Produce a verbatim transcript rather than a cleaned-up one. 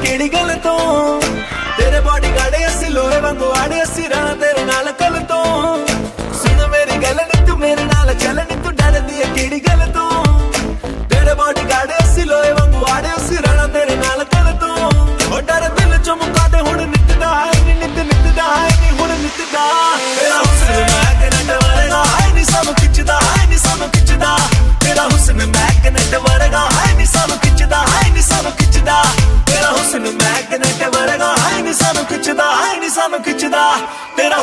केड़ी गल तो तेरे बॉडी गाड़े असी लोहे वांगू आड़े असी रहना तेरे नाल कल तो सुन मेरी गल नी तू मेरे नाल चल नी तू डर दी केड़ी गल तो तेरे बॉडी गाड़े असी लोहे वांगू आड़े असी रहना तेरे नाल कल तो ओ डर दिल चों मुका दे हुण नित दा है नी नित नित दा है नी हुण नित दा तेरा हुस्न मैगनेट वर्गा है नी सानू खिचदा है नी सानू खिचदा तेरा हुस्न मैगनेट वर्गा है नी सानू खिचदा है नी सानू खिचदा तेरा हुस्न मैगनेट वर्गा है नी सानू खिचदा है नी सानू खिचदा तेरा